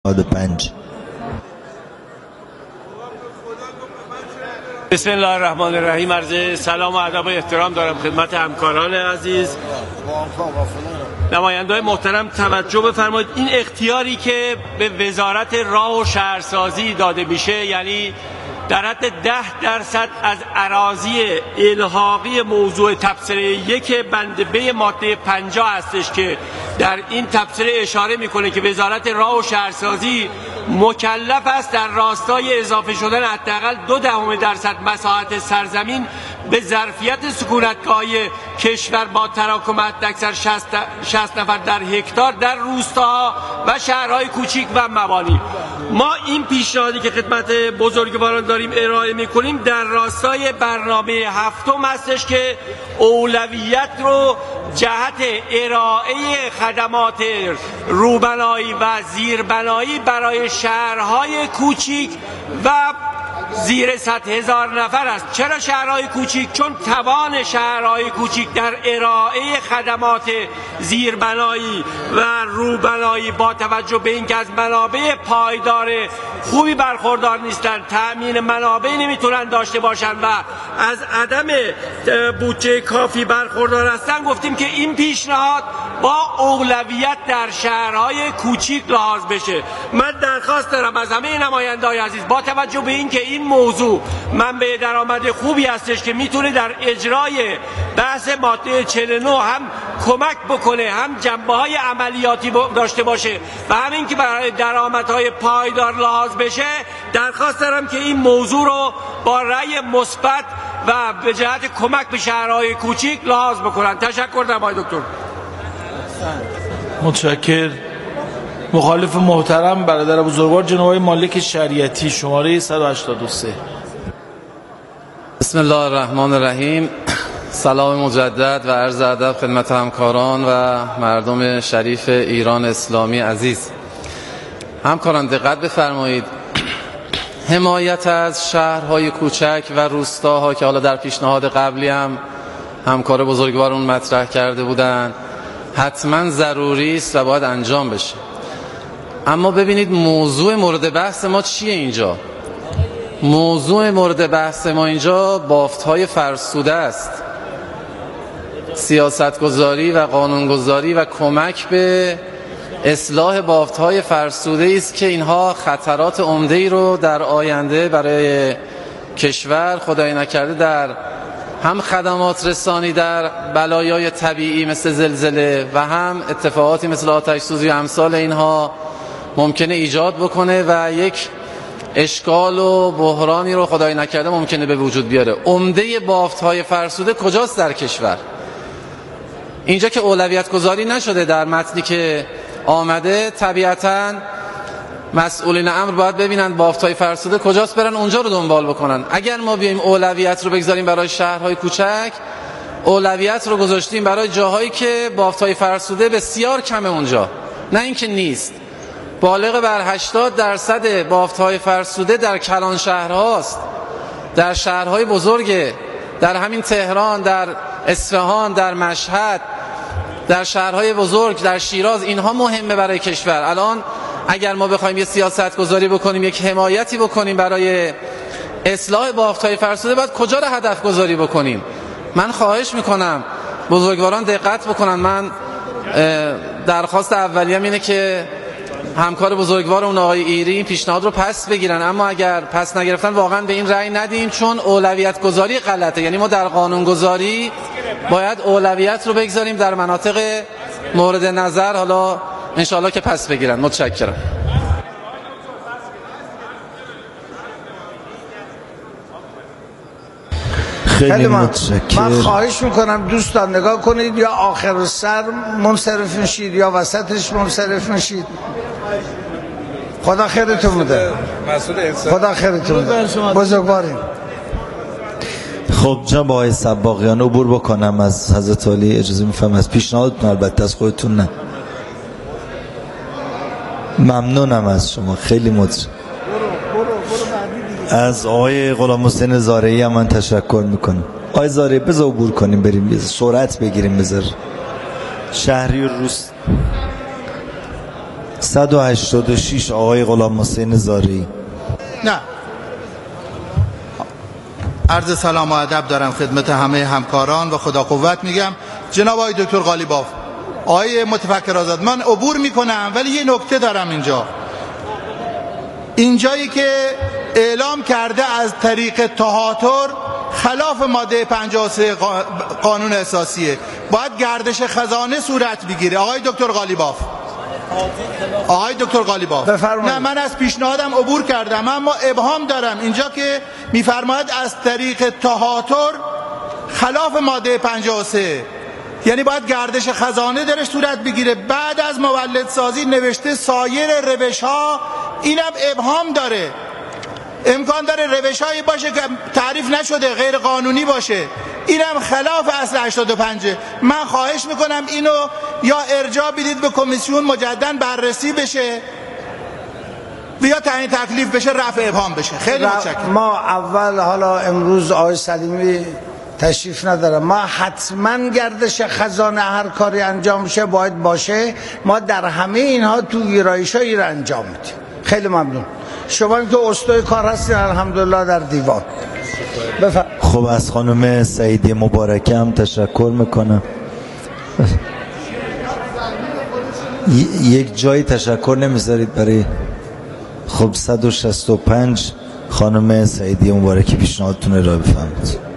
5. بسم الله الرحمن الرحیم. عرض سلام و ادب و احترام دارم خدمت همکاران عزیز. نماینده‌های محترم توجه بفرمایید. این اختیاری که به وزارت راه و شهرسازی داده میشه، یعنی در حد 10% از اراضی الحاقی موضوع تبصره 1 بند ب ماده 50 هستش که در این تبصره اشاره میکنه که وزارت راه و شهرسازی مکلف است در راستای اضافه شدن حداقل 0.2% مساحت سرزمین به ظرفیت سکونتگاهی کشور با تراکم حداکثر 60 نفر در هکتار در روستاها و شهرهای کوچیک و مبانی. ما این پیشنهادی که خدمت بزرگواران داریم ارائه میکنیم در راستای برنامه 7 هستش که اولویت رو جهت ارائه خدمات روبنایی و زیربنایی برای شهرهای کوچیک و زیر 100,000 نفر است. چرا شهرهای کوچیک؟ چون توان شهرهای کوچیک در ارائه خدمات زیربنایی و روبنایی با توجه به اینکه از منابع پایدار خوبی برخوردار نیستند، تأمین منابع نمیتونن داشته باشن و از عدم بودجه کافی برخوردار هستن، گفتیم که این پیشنهاد با اولویت در شهرهای کوچیک لحاظ بشه. من درخواست دارم از همه نماینده‌های عزیز با توجه به اینکه این موضوع منبع درآمد خوبی هستش که میتونه در اجرای بحث ماده 49 هم کمک بکنه، هم جنبه‌های عملیاتی داشته باشه و همین که برای درآمدهای پایدار لحاظ بشه، درخواست دارم که این موضوع رو با رأی مثبت و به جهت کمک به شهرهای کوچیک لحاظ بکنن. تشکر دارم آقای دکتر. متشکر. مخالف محترم برادر بزرگوار جناب آقای مالک شریعتی، شماره 183. بسم الله الرحمن الرحیم. سلام مجدد و عرض ادب خدمت همکاران و مردم شریف ایران اسلامی عزیز. همکاران دقت بفرمایید. حمایت از شهرهای کوچک و روستاها که حالا در پیشنهاد قبلی هم همکار بزرگوارون مطرح کرده بودند حتما ضروری است و باید انجام بشه. اما ببینید موضوع مورد بحث ما چیه اینجا؟ موضوع مورد بحث ما اینجا بافت‌های فرسوده است. سیاستگذاری و قانونگذاری و کمک به اصلاح بافت‌های فرسوده است که اینها خطرات عمده‌ای رو در آینده برای کشور خدای نکرده در هم خدمات رسانی در بلایای طبیعی مثل زلزله و هم اتفاقاتی مثل آتش سوزی و امثال اینها ممکنه ایجاد بکنه و یک اشکال و بحرانی رو خدای نکرده ممکنه به وجود بیاره. عمده بافت‌های فرسوده کجاست در کشور؟ اینجا که اولویت گذاری نشده در متنی که آمده، طبیعتاً مسئولین امر باید ببینن بافت‌های فرسوده کجاست، برن اونجا رو دنبال بکنن. اگر ما بیایم اولویت رو بگذاریم برای شهرهای کوچک، اولویت رو گذاشتیم برای جاهایی که بافت‌های فرسوده بسیار کمه اونجا، نه اینکه نیست. بالغ بر 80% بافت‌های فرسوده در کلان شهرهاست، در شهرهای بزرگ، در همین تهران، در اصفهان، در مشهد، در شهرهای بزرگ، در شیراز. اینها مهمه برای کشور. الان اگر ما بخوایم یه سیاست گذاری بکنیم، یک حمایتی بکنیم برای اصلاح بافت‌های فرسوده، باید کجا رو هدف گذاری بکنیم؟ من خواهش میکنم بزرگواران دقت بکنن. من درخواست اولیم اینه که همکار بزرگوار اون آقای ایری این پیشنهاد رو پس بگیرن، اما اگر پس نگرفتن واقعا به این رأی ندیم، چون اولویت گذاری غلطه. یعنی ما در قانون گذاری باید اولویت رو بگذاریم در مناطق مورد نظر. حالا انشاءالله که پس بگیرن. متشکرم. خیلی متشکرم. من خواهش میکنم دوستان نگاه کنید، یا آخر سر منصرف میشید یا وسطش منصرف میشید. خدا خیرتون بده. خدا خیرتون بده. بزرگواریم. خب جناب آقای سباقیان عبور بکنم از حضرت علی، اجازه میفهم از پیشنهادتون، البته از خودتون نه. ممنونم از شما، خیلی متشکرم. از آقای غلام حسین زارعی هم من تشکر میکنم. آقای زارعی بذار عبور کنیم بریم، سرعت بگیریم. بذار شهری روز 186 آقای غلام حسین زاری. نه، عرض سلام و ادب دارم خدمت همه همکاران و خدا قوت میگم. جناب آقای دکتر قالیباف، آقای متفکر آزاد، من عبور میکنم ولی یه نکته دارم اینجایی که اعلام کرده از طریق تهاتر خلاف ماده 53 قانون اساسیه، باید گردش خزانه صورت بگیره. آقای دکتر قالیباف بفرمایید. نه، من از پیشنهادم عبور کردم، اما ابهام دارم اینجا که میفرماید از طریق تهاتر خلاف ماده 53، یعنی باید گردش خزانه درش صورت بگیره. بعد از مولدسازی نوشته سایر روش ها، اینم ابهام داره. امکان داره روش هایی باشه که تعریف نشده، غیر قانونی باشه، اینم خلاف اصل 85. من خواهش میکنم اینو یا ارجاع بدید به کمیسیون مجددا بررسی بشه و یا تعیین تکلیف بشه، رفع ابهام بشه. خیلی متشکرم. ما اول حالا امروز آقای سلیمی تشریف ندارم، ما حتما گردش خزانه هر کاری انجام شه باید باشه. ما در همه اینها تو ویرایشایی رو انجام میدیم. خیلی ممنون. شما که اسطوره کار هستین الحمدلله در دیوان. خب از خانم سعیدی مبارکه هم تشکر میکنم. یک جایی تشکر نمیذارید برای خب 165 خانم سعیدی مبارکه پیشنهادتون را بفهمید.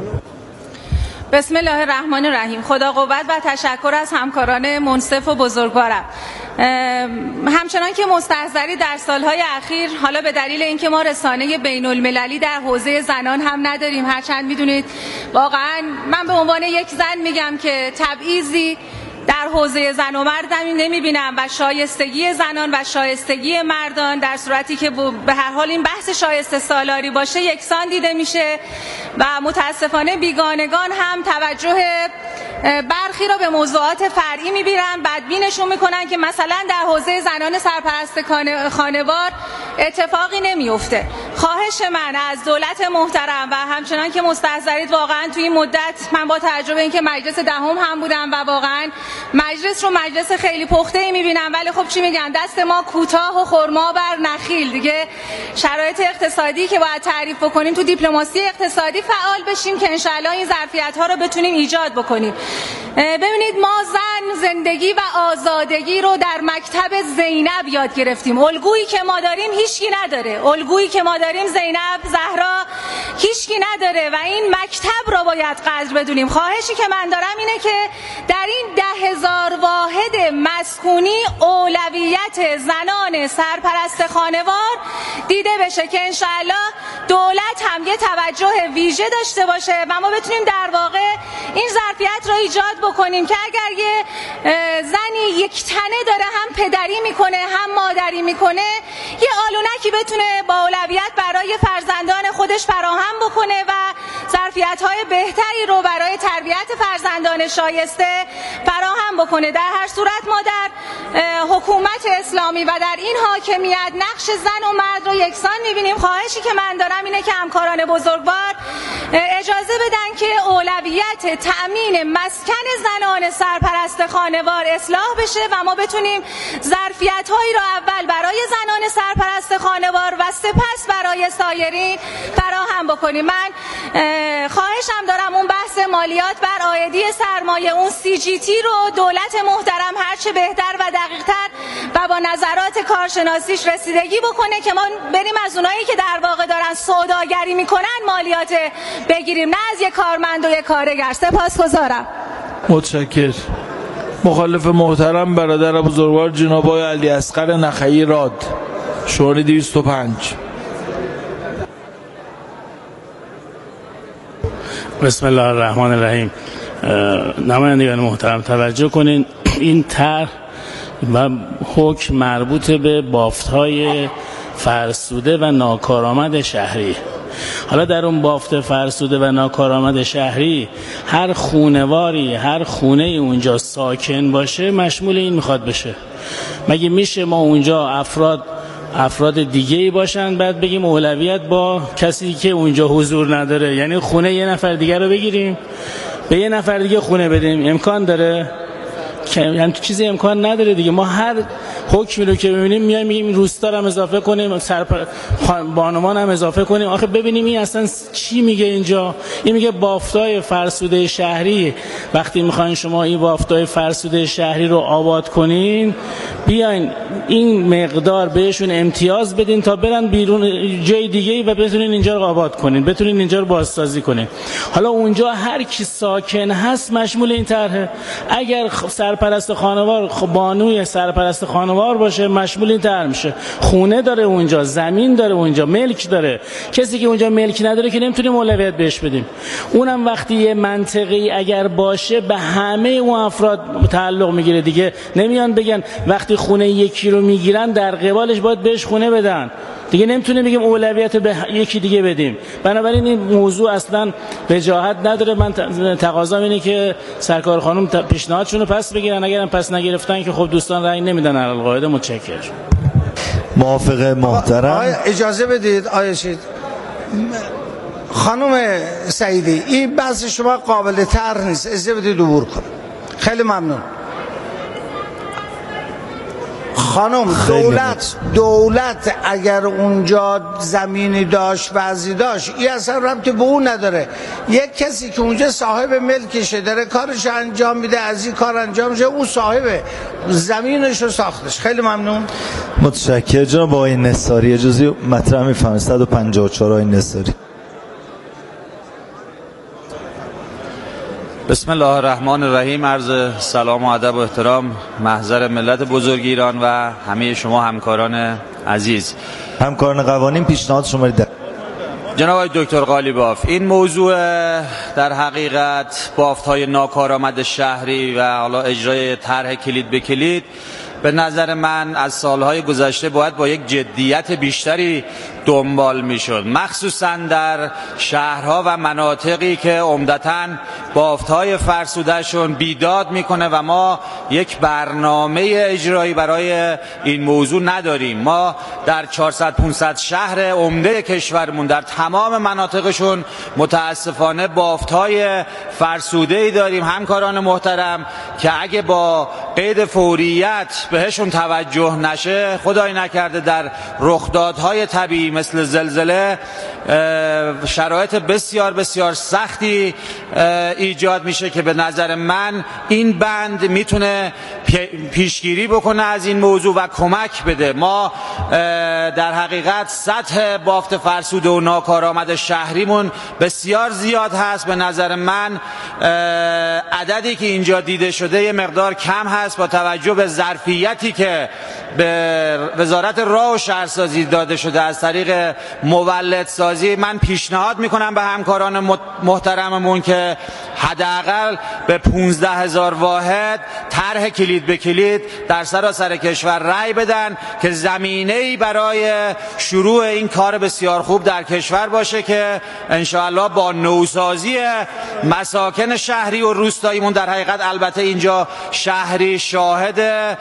بسم الله الرحمن الرحیم. خدا قوت و تشکر از همکاران منصف و بزرگوارم. همچنان که مستحضری در سالهای اخیر، حالا به دلیل اینکه ما رسانه بین المللی در حوزه زنان هم نداریم، هرچند میدونید واقعا من به عنوان یک زن میگم که تبعیضی در حوزه زن و مرد نمیبینم و شایستگی زنان و شایستگی مردان در صورتی که به هر حال این بحث شایسته سالاری باشه یکسان دیده میشه و متاسفانه بیگانگان هم توجه برخی را به موضوعات فرعی میبینن، بدبینشون میکنن که مثلا در حوزه زنان سرپرست خانوار اتفاقی نمیفته. خواهش من از دولت محترم و همچنان که مستحضرید، واقعا توی این مدت من با توجه به اینکه مجلس دهم هم بودم و واقعا مجلس رو مجلس خیلی پخته‌ای میبینم، ولی خب چی میگن، دست ما کوتاه و خرما بر نخیل دیگه. شرایط اقتصادی که باید تعریف بکنیم تو دیپلماسی اقتصادی فعال بشیم که انشالله این ظرفیت‌ها رو بتونیم ایجاد بکنیم. ببینید ما زندگی و آزادگی رو در مکتب زینب یاد گرفتیم. الگویی که ما داریم هیچکی نداره، الگویی که ما داریم زینب زهرا هیچکی نداره و این مکتب رو باید قدر بدونیم. خواهشی که من دارم اینه که در این 10,000 واحد مسکونی اولویت زنان سرپرست خانوار دیده بشه که انشالله دولت هم یه توجه ویژه داشته باشه و ما بتونیم در واقع این ظرفیت رو ایجاد بکنیم که اگر یه زنی یک تنه داره هم پدری میکنه هم مادری میکنه، یه آلونکی بتونه با اولویت برای فرزندان خودش فراهم بکنه و ظرفیت‌های بهتری رو برای تربیت فرزندان شایسته فراهم بکنه. در هر صورت ما در حکومت اسلامی و در این حاکمیت نقش زن و مرد رو یکسان می‌بینیم. خواهشی که من دارم اینه که همکاران بزرگوار اجازه بدن که اولویت تأمین مسکن زنان سرپرست خانوار اصلاح بشه و ما بتونیم ظرفیت‌هایی رو اول برای زنان سرپرست خانوار و سپس برای سایرین فراهم بکنیم. من خواهشم دارم اون بحث مالیات بر عایدی سرمایه، اون CGT رو دولت محترم هرچه بهتر و دقیق‌تر و با نظرات کارشناسیش رسیدگی بکنه که ما بریم از اونایی که در واقع دارن سوداگری میکنن مالیات بگیریم، نه از یک کارمند و یک کارگر. سپاسگزارم. متشکر. مخالف محترم برادر بزرگوار جناب آقای علی اصغر نخعی راد، شماره 205. بسم الله الرحمن الرحیم. نمایندگان محترم توجه کنین، این طرح و حکم مربوط به بافت‌های فرسوده و ناکارآمد شهری. حالا در اون بافت فرسوده و ناکارآمد شهری هر خونه‌واری، هر خونه اونجا ساکن باشه مشمول این میخواد بشه. مگه میشه ما اونجا افراد دیگه‌ای باشن بعد بگیم اولویت با کسی که اونجا حضور نداره؟ یعنی خونه یه نفر دیگه رو بگیریم به یه نفر دیگه خونه بدیم؟ امکان داره؟ یعنی چیزی امکان نداره دیگه. ما هر حکمی رو که ببینیم میایم میگیم این روستا رو هم اضافه کنیم، بانوان هم اضافه کنیم. آخه ببینیم این اصلا چی میگه اینجا. این میگه بافتای فرسوده شهری، وقتی میخواین شما این بافتای فرسوده شهری رو آباد کنین، بیاین این مقدار بهشون امتیاز بدین تا برن بیرون جای دیگه و بتونین اینجا رو آباد کنین، بتونین اینجا رو بازسازی کنین. حالا اونجا هر کی ساکن هست مشمول این طرحه. اگر سرپرست خانوار بانوی سرپرست خانوار باشه مشمول این طرح میشه. خونه داره اونجا، زمین داره اونجا، ملک داره. کسی که اونجا ملک نداره که نمیتونیم اولویت بهش بدیم. اونم وقتی یه منطقی اگر باشه به همه اون افراد تعلق میگیره دیگه. نمیان بگن وقتی خونه یکی رو میگیرن در قبالش باید بهش خونه بدن. دیگه نمیتونیم بگیم اولویت به یکی دیگه بدیم. بنابراین این موضوع اصلا وجاهت نداره. من تقاضام اینه که سرکار خانم پیشنهادشون رو پس بگیرن، اگرم پس نگرفتن که خب دوستان رأی نمیدن علل قاعده. متشکرم. موافق محترم. اجازه بدید آیه شید خانم سعیدی، این بحث شما قابل طرح نیست، اجازه بدید عبور کنم. خیلی ممنون. خانم دولت اگر اونجا زمینی داشت وضعی داشت این اصلا ربطی به اون نداره. یک کسی که اونجا صاحب ملکشه داره کارش انجام میده، از این کار انجام میشه، اون صاحب زمینش رو ساختش. خیلی ممنون. متشکرم. جناب آقای نصاری اجازه مطرح میفرمایید. 154 آقای نصاری. بسم الله الرحمن الرحیم. عرض سلام و ادب و احترام محضر ملت بزرگ ایران و همه شما همکاران عزیز. همکاران قوانین پیشنهاد شماره 10. جناب دکتر قالیباف، این موضوع در حقیقت بافت‌های ناکارآمد شهری و حالا اجرای طرح کلید به کلید به نظر من از سالهای گذشته باید با یک جدیت بیشتری دنبال میشد، مخصوصا در شهرها و مناطقی که عمدتاً بافت‌های فرسوده‌شون بیداد میکنه و ما یک برنامه اجرایی برای این موضوع نداریم. ما در 400-500 شهر عمده کشورمون در تمام مناطقشون متاسفانه بافت‌های فرسوده‌ای داریم. همکاران محترم که اگه با قید فوریت بهشون توجه نشه، خدای نکرده در رخدادهای طبیعی مثل زلزله شرایط بسیار بسیار سختی ایجاد میشه که به نظر من این بند میتونه پیشگیری بکنه از این موضوع و کمک بده. ما در حقیقت سطح بافت فرسوده و ناکارآمد شهریمون بسیار زیاد هست. به نظر من عددی که اینجا دیده شده یه مقدار کم هست با توجه به ظرفیتی که به وزارت راه و شهرسازی داده شده از طریق مولدسازی. من پیشنهاد میکنم به همکاران محترممون که حداقل به 15,000 واحد طرح کلید به کلید در سراسر کشور رأی بدن که زمینه‌ای برای شروع این کار بسیار خوب در کشور باشه که انشاءالله با نوسازی مساکن شهری و روستاییمون، در حقیقت البته اینجا شهری شاهد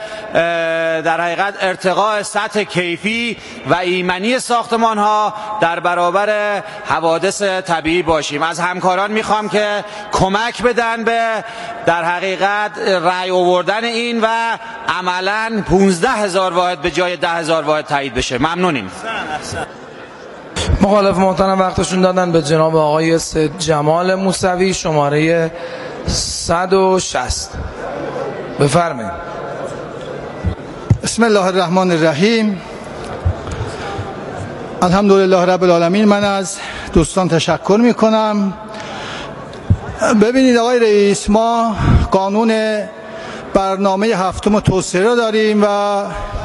در حقیقت ارتقاء سطح کیفی و ایمنی ساختمان ها در برابر حوادث طبیعی باشیم. از همکاران میخوام که کمک بدن به در حقیقت رأی آوردن این و عملاً 15,000 واحد به جای 10,000 واحد تایید بشه. ممنونیم. مخالف محترم وقتشون دادن به جناب آقای سید جمال موسوی، شماره 160. بفرمایید. بسم الله الرحمن الرحیم. الحمدلله رب العالمین. من از دوستان تشکر میکنم. ببینید آقای رئیس، ما قانون برنامه هفتم توسعه را داریم و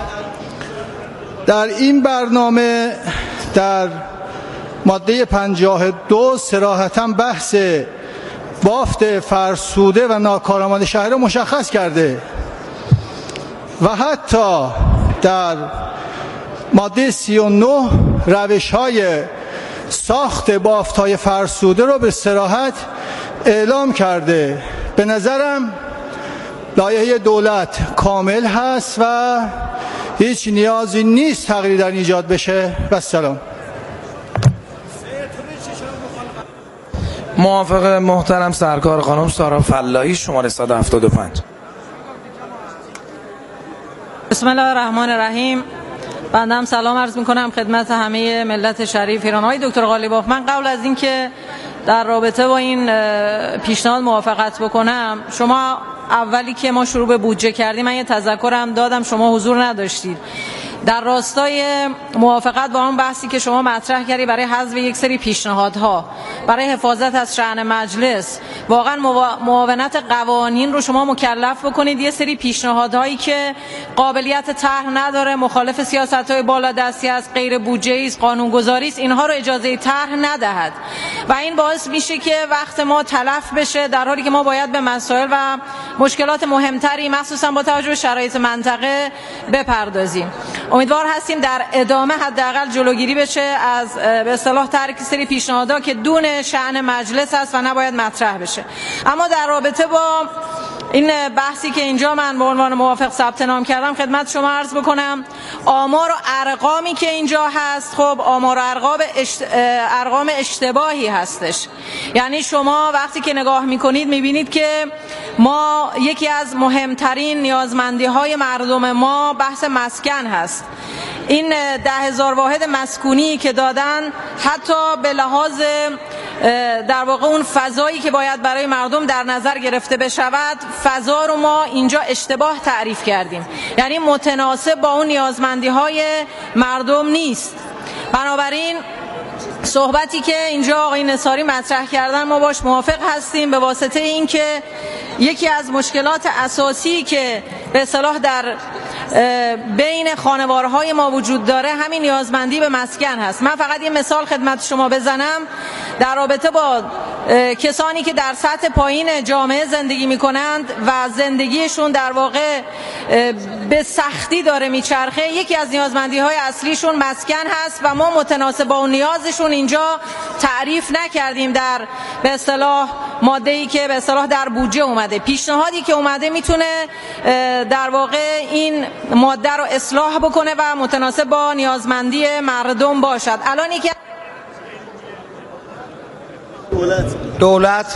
در این برنامه در ماده 52 صراحتاً بحث بافت فرسوده و ناکارآمد شهری را مشخص کرده و حتی در ماده 39 روش‌های ساخت بافت‌های فرسوده رو به صراحت اعلام کرده. به نظرم لایحه دولت کامل هست و هیچ نیازی نیست تغییری در ایجاد بشه. و سلام. موافق محترم سرکار خانم سارا فلاحی، شماره 175. بسم الله الرحمن الرحیم. بنده هم سلام عرض میکنم خدمت همه ملت شریف ایران. آقای دکتر غالیباف، من قبل از اینکه در رابطه با این پیشنهاد موافقت بکنم، شما اولی که ما شروع به بودجه کردیم من یه تذکرم دادم، شما حضور نداشتید. در راستای موافقت با اون بحثی که شما مطرح کردی برای حذف یک سری پیشنهادها برای حفاظت از شأن مجلس، واقعا معاونت قوانین رو شما مکلف بکنید یه سری پیشنهادهایی که قابلیت طرح نداره، مخالف سیاست‌های بالادستی است، غیر بودجه‌ای است، قانونگذاری است، اینها رو اجازه طرح ندهد و این باعث میشه که وقت ما تلف بشه، در حالی که ما باید به مسائل و مشکلات مهمتری مخصوصا با توجه به شرایط منطقه بپردازیم. امیدوار هستیم در ادامه حداقل جلوگیری بشه از به اصطلاح ترک سری پیشنهادها که دون شأن مجلس است و نباید مطرح بشه. اما در رابطه با این بحثی که اینجا من به عنوان موافق ثبت نام کردم خدمت شما عرض بکنم، آمار و ارقامی که اینجا هست خب آمار و ارقام اشتباهی هستش. یعنی شما وقتی که نگاه میکنید میبینید که ما یکی از مهمترین نیازمندی های مردم ما بحث مسکن هست. این 10,000 واحد مسکونی که دادن حتی به لحاظ در واقع اون فضایی که باید برای مردم در نظر گرفته بشود، فضا رو ما اینجا اشتباه تعریف کردیم، یعنی متناسب با اون نیازمندی های مردم نیست. بنابراین صحبتی که اینجا آقای نصاری مطرح کردن ما باش موافق هستیم، به واسطه اینکه یکی از مشکلات اساسی که به اصطلاح در بین خانوارهای ما وجود داره همین نیازمندی به مسکن هست. من فقط یه مثال خدمت شما بزنم در رابطه با کسانی که در سطح پایین جامعه زندگی میکنند و زندگیشون در واقع به سختی داره میچرخه، یکی از نیازمندی های اصلیشون مسکن هست و ما متناسب با اون نیازشون اینجا تعریف نکردیم در به اصطلاح ماده‌ای که به اصطلاح در بودجه اومده. پیشنهادی که اومده میتونه در واقع این ماده رو اصلاح بکنه و متناسب با نیازمندی مردم باشد. الان که دولت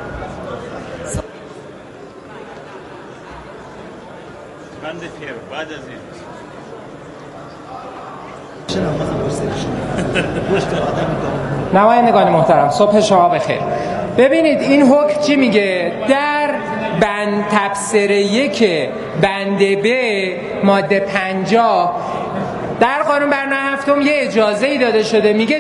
نمایندگان محترم، صبح شما بخیر. ببینید این حکم چی میگه؟ در بند تبصره 1 بند ب ماده 50 در قانون برنامه هفتم یه اجازه‌ای داده شده، میگه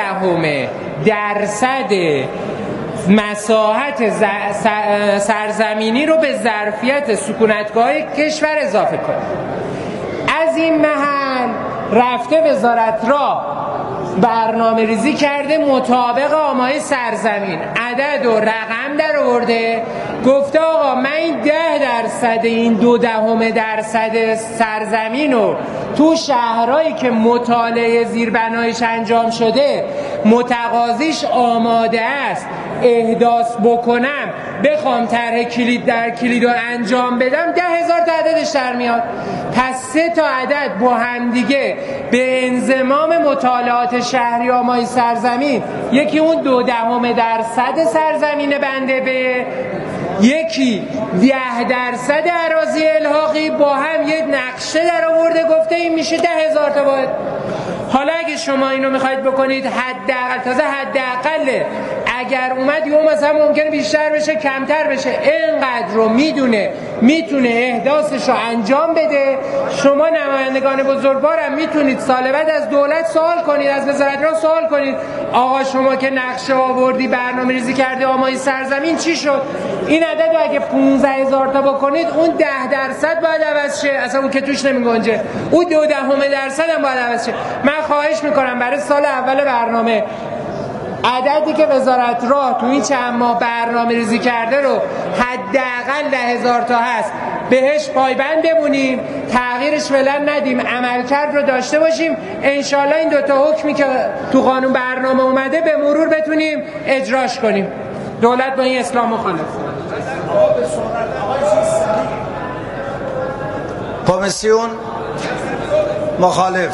0.2% مساحت سرزمینی رو به ظرفیت سکونتگاه کشور اضافه کنه. از این محل رفته وزارت را برنامه ریزی کرده مطابق آمای سرزمین، عدد و رقم در آورده، گفته آقا من این 10% این 0.2% سرزمین رو تو شهرهایی که مطالعه زیربنایش انجام شده متقاضیش آماده است احداث بکنم، بخوام طرح کلید در کلید رو انجام بدم، 10,000 تا عددش در میاد. پس 3 تا عدد با هم دیگه به انضمام مطالعات شهری آمای سرزمین، یکی اون 0.2% سرزمین بنده به، یکی 10% اراضی الحاقی، با هم یه نقشه در آورده گفته این میشه 10,000 تا باید. حالا اگه شما اینو میخواید بکنید حداقل، تازه حداقله، اگر اومد یه مثلا ممکنه بیشتر بشه کمتر بشه، اینقدر رو میتونه احداثش رو انجام بده. شما نمایندگان بزرگوارم میتونید سال بعد از دولت سوال کنید، از وزارت را سوال کنید آقا شما که نقشه آوردی برنامه ریزی کرده آمای سرزمین چی شد؟ این عدد رو اگه 15,000 تا بکنید اون 10% باید عوض شه، اصلا اون که توش نمیگنجه، اون 0.2% هم باید عوض شه. من خواهش میکنم برای سال اول برنامه عددی که وزارت راه تو این چند ماه برنامه ریزی کرده رو حداقل 10,000 تا هست بهش پایبند بمونیم، تغییرش فعلا ندیم، عملکرد رو داشته باشیم، انشالله این 2 تا حکمی که تو قانون برنامه اومده به مرور بتونیم اجراش کنیم. دولت با این اصلاح مخالف. کمیسیون مخالف.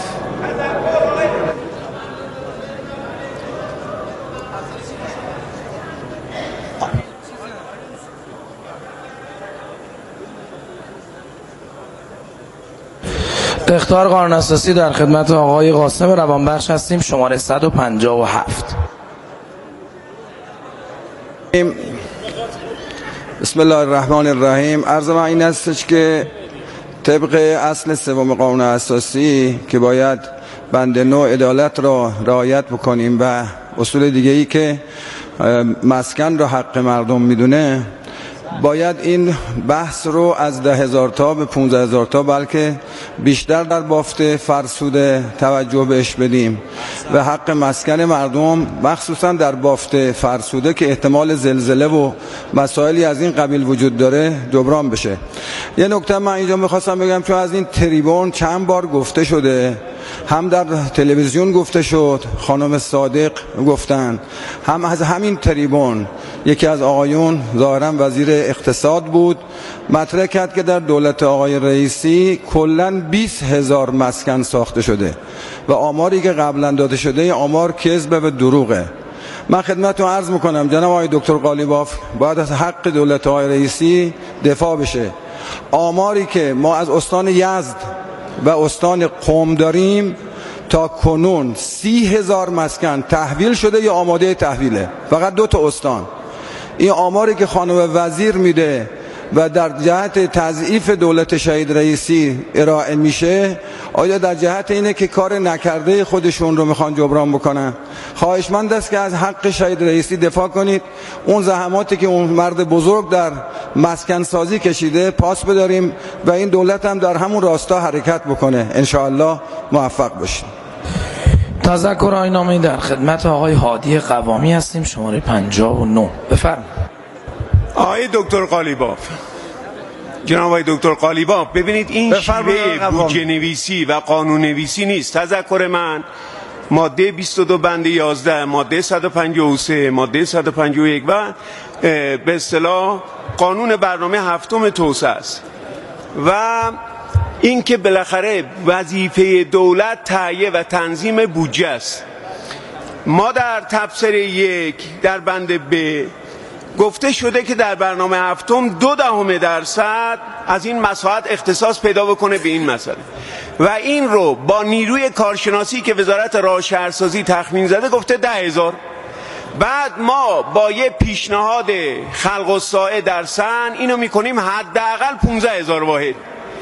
اخطار قانون اساسی در خدمت آقای قاسم روانبخش هستیم، شماره 157. بسم الله الرحمن الرحیم. عرض من این استش که طبق اصل سوم قانون اساسی که باید بند 9 عدالت را رعایت بکنیم و اصول دیگه ای که مسکن را حق مردم میدونه، باید این بحث رو از 10,000 تا به 15,000 تا بلکه بیشتر در بافت فرسوده توجه بهش بدیم و حق مسکن مردم مخصوصا در بافت فرسوده که احتمال زلزله و مسائلی از این قبیل وجود داره جبران بشه. یه نکته من اینجا میخواستم بگم، چون از این تریبون چند بار گفته شده، هم در تلویزیون گفته شد، خانم صادق گفتن، هم از همین تریبون یکی از آقایون ظاهرا وزیر اقتصاد بود مطرح کرد که در دولت آقای رئیسی کلاً 20,000 مسکن ساخته شده و آماری که قبلا داده شده آمار کذب و دروغه. من خدمتتون عرض میکنم جناب آقای دکتر قالیباف باید از حق دولت آقای رئیسی دفاع بشه. آماری که ما از استان یزد و استان قم داریم تا کنون 30,000 مسکن تحویل شده یا آماده تحویله، فقط 2 تا استان. این آماری که خانم وزیر میده و در جهت تضعیف دولت شهید رئیسی ارائه میشه، آیا در جهت اینه که کار نکرده خودشون رو میخوان جبران بکنن؟ خواهشمند است که از حق شهید رئیسی دفاع کنید. اون زحماتی که اون مرد بزرگ در مسکن سازی کشیده پاس بداریم و این دولت هم در همون راستا حرکت بکنه. انشاءالله موفق باشید. تذکر آیین‌نامه‌ای در خدمت آقای هادی قوامی هستیم، شماره 59. بفرمایید. آقای دکتر قالیباف، جناب آقای دکتر قالیباف، ببینید این شیوه بودجه نویسی و قانون نویسی نیست. تذکر من ماده 22 بند 11، ماده 153، ماده 151 و به اصطلاح قانون برنامه هفتم توسعه است و این که بالاخره وظیفه دولت تهیه و تنظیم بودجه است. ما در تبصره 1 در بند ب گفته شده که در برنامه هفتم 0.2% از این مساحت اختصاص پیدا بکنه به این مسئله و این رو با نیروی کارشناسی که وزارت راه و شهرسازی تخمین زده گفته 10,000. بعد ما با یه پیشنهاد خلق الساعه در سن اینو میکنیم حداقل 15,000 واحد.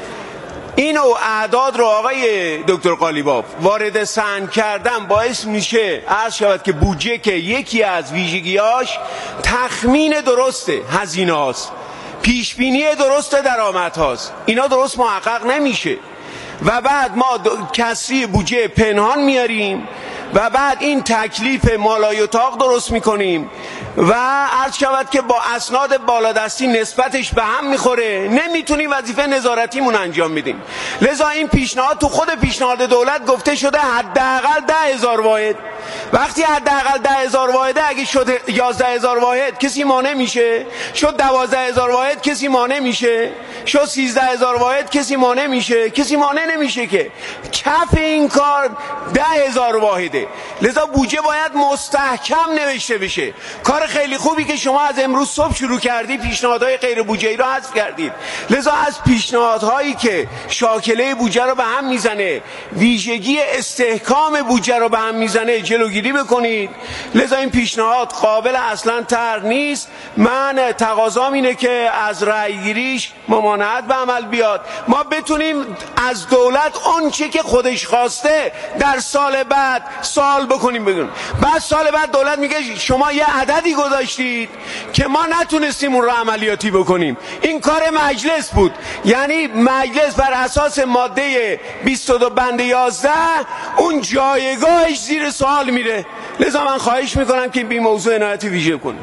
اینو اعداد رو آقای دکتر قالیباف وارد سن کردن باعث میشه عرض شود که بودجه که یکی از ویژگیاش تخمین درسته هزینه هاست، پیشبینی درست درآمد هاست، اینا درست محقق نمیشه و بعد ما کسری بودجه پنهان میاریم و بعد این تکلیف مالایاتاق درست میکنیم و عرض شود که با اسناد بالادستی نسبتش به هم میخوره، نمیتونیم وظیفه نظارتیمون انجام میدیم. لذا این پیشنهاد تو خود پیشنهاد دولت گفته شده حداقل 10,000 واحد. وقتی حداقل 10,000 واحده، اگه شد 11,000 واحد کسی مانع میشه؟ شد 12,000 واحد کسی مانع میشه؟ شد 13,000 واحد کسی مانع میشه؟ کسی مانع نمیشه که. کف این کار 10,000 واحده. لذا بودجه باید مستحکم نوشته بشه. کار خیلی خوبی که شما از امروز صبح شروع کردی، پیشنهادهای غیر بودجه‌ای رو حذف کردید. لذا از پیشنهادهایی که شاکله بودجه رو به هم میزنه، ویژگی استحکام بودجه رو به هم میزنه جلوگیری بکنید. لذا این پیشنهاد قابل اصلا طرح نیست. من تقاضام اینه که از رأیگیریش ممانعت به عمل بیاد، ما بتونیم از دولت اون چه که خودش خواسته در سال بعد سوال بکنیم. بعد سال بعد دولت میگه شما یه عددی گذاشتید که ما نتونستیم اون رو عملیاتی بکنیم. این کار مجلس بود، یعنی مجلس بر اساس ماده 22 بند 11 اون جایگاهش زیر سوال میره. لذا من خواهش میکنم که این موضوع عنایت ویژه کنیم.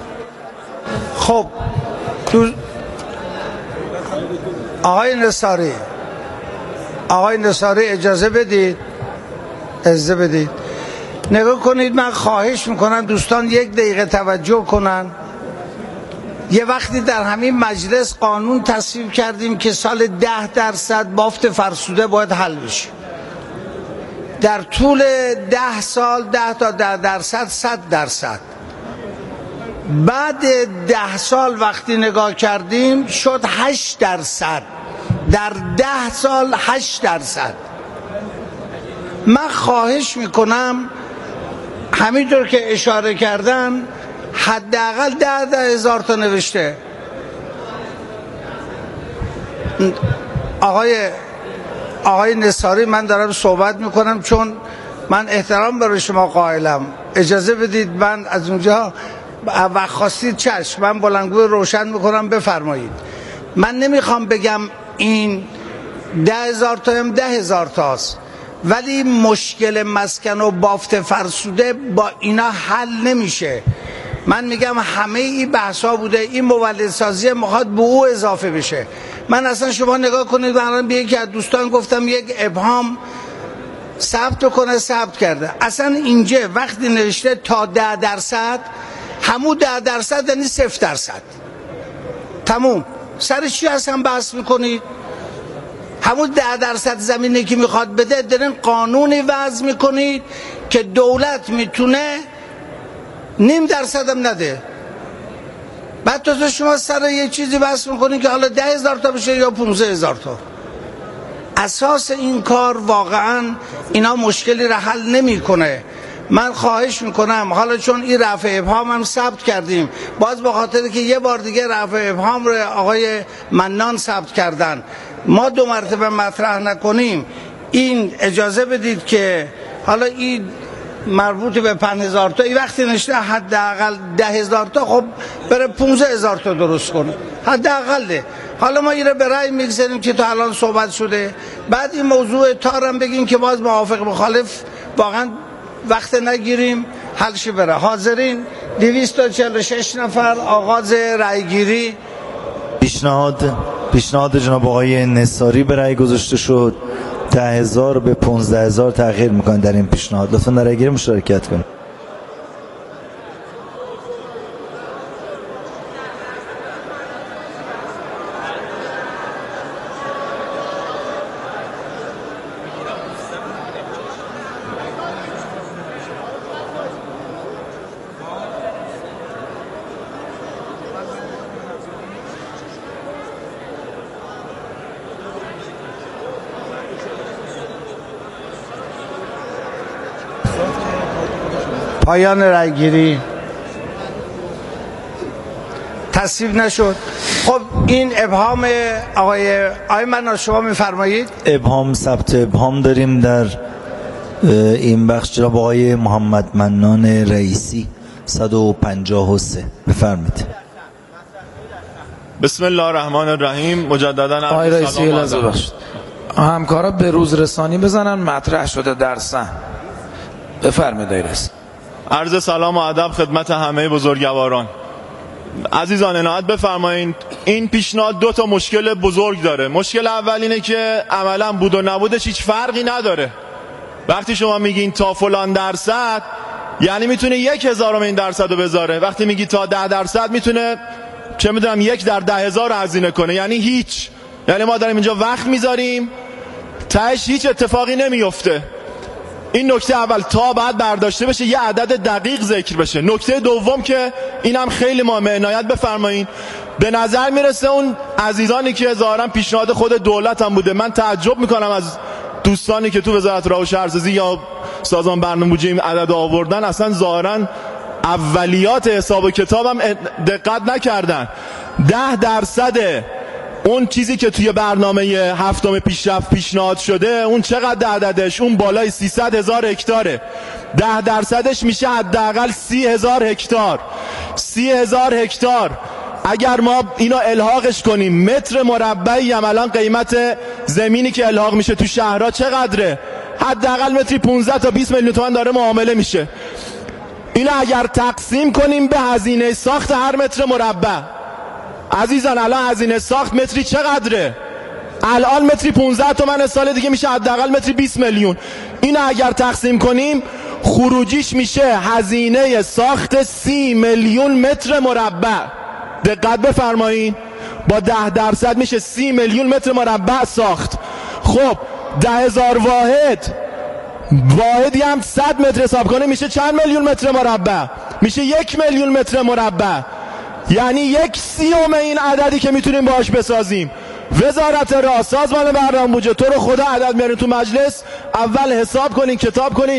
خب آقای نصاری اجازه بدید نگاه کنید. من خواهش میکنم دوستان 1 دقیقه توجه کنن. یه وقتی در همین مجلس قانون تصویب کردیم که سال 10% بافت فرسوده باید حل بشه. در طول 10 سال 10 تا 10% 100%. بعد 10 سال وقتی نگاه کردیم شد 8%. در 10 سال 8%. من خواهش میکنم همینطور که اشاره کردن حداقل 10,000 تا نوشته. آقای نصاری، من دارم صحبت میکنم چون من احترام برای شما قائلم. اجازه بدید من از اونجا و خواستید چشم من بلندگو روشن میکنم، بفرمایید. من نمیخوام بگم این 10,000 تا هم 10,000 تاست، ولی مشکل مسکن و بافت فرسوده با اینا حل نمیشه. من میگم همه این بحثا بوده، این مولدسازی میخواد به او اضافه بشه. من اصلا شما نگاه کنید، من به یکی از دوستان گفتم یک ابهام ثبت کنه، ثبت کرده. اصلا اینجا وقتی نوشته تا 10%، همون 10% یعنی 0%. تموم. سر چی اصلا بحث میکنید؟ همون 10% زمینی که میخواد بده دارین قانونی وضع میکنید که دولت میتونه 0.5% هم نده. بعد تو شما سر یه چیزی بحث میکنید که حالا 10,000 تا بشه یا 15,000 تا. اساس این کار واقعا اینا مشکلی را حل نمیکنه. من خواهش میکنم، حالا چون این رفع ابهام هم ثبت کردیم، باز به خاطر که یه بار دیگه رفع ابهام رو آقای منان ثبت کردن، ما 2 مرتبه مطرح نکنیم. این اجازه بدید که حالا این مربوط به 5,000 تا، این وقتی نشته حداقل 10,000 تا، خب بره 15,000 تا درست کنه حداقله. حالا ما این رو به رأی میگذاریم که تا الان صحبت شده. بعد این موضوع تارم بگیم که باز موافق مخالف واقعا وقت نگیریم، حلش بره. حاضرین 246 نفر، آغاز رأیگیری. پیشنهاد جناب آقای نصاری به رأی گذاشته شد. 10,000 به 15,000 تغییر میکنه در این پیشنهاد. لطفا در رأیگیری مشارکت کنید. پایان رأیگیری. تصویب نشد. خب این ابهام آقای منان شما میفرمایید. ابهام، ثبت ابهام داریم در این بخش. جناب آقای محمد منان رئیسی 153 بفرمایید. بسم الله الرحمن الرحیم. مجددا آقای رئیسی لحظه بخشید، همکارا به روز رسانی بزنن، مطرح شده در صحن. بفرمایید آقای رئیسی. عرض سلام و ادب خدمت همه بزرگواران. عزیزان عنایت بفرمایید. این پیشنهاد 2 تا مشکل بزرگ داره. مشکل اول اینه که عملا بود و نبودش هیچ فرقی نداره. وقتی شما میگین تا فلان درصد، یعنی میتونه 1,000 این درصد رو بذاره. وقتی میگی تا 10% میتونه چه میدونم 1 در 10,000 هزینه کنه، یعنی هیچ. یعنی ما داریم اینجا وقت میذاریم، تهش هیچ اتفاقی نمیفته. این نکته اول. تا بعد برداشته بشه، یه عدد دقیق ذکر بشه. نکته دوم که اینم خیلی مهمه، عنایت بفرمایید. به نظر میرسه اون عزیزانی که ظاهرا پیشنهاد خود دولت هم بوده، من تعجب میکنم از دوستانی که تو وزارت راه و شهرسازی یا سازمان برنامه‌ریزی این عدد آوردن، اصلا ظاهرا اولیات حساب و کتاب هم دقت نکردن. 10% اون چیزی که توی برنامه 7 پیشرفت پیشنهاد شده، اون چقدر عددش؟ اون بالای 300,000 هکتاره. 10%ش میشه حداقل 30,000 هکتار. 30,000 هکتار اگر ما اینو الحاقش کنیم، متر مربعی هم الان قیمت زمینی که الحاق میشه تو شهرها چقدره؟ حداقل متری 15 تا 20 میلیون تومان داره معامله میشه. اینو اگر تقسیم کنیم به هزینه ساخت هر متر مربع، عزیزان الان هزینه ساخت متری چقدره؟ الان متری 15 تومن، سال دیگه میشه حداقل متری 20 میلیون. اینو اگر تقسیم کنیم خروجیش میشه هزینه ساخت 30 میلیون متر مربع. دقت بفرمایید، با 10% میشه 30 میلیون متر مربع ساخت. خب 10,000 واحدی هم 100 متر حساب کنه میشه چند میلیون متر مربع؟ میشه 1 میلیون متر مربع، یعنی 1/30 این عددی که میتونیم باهاش بسازیم. وزارت راه، سازمان برنامه بودجه، تو رو خدا عدد میارین تو مجلس، اول حساب کنین، کتاب کنین.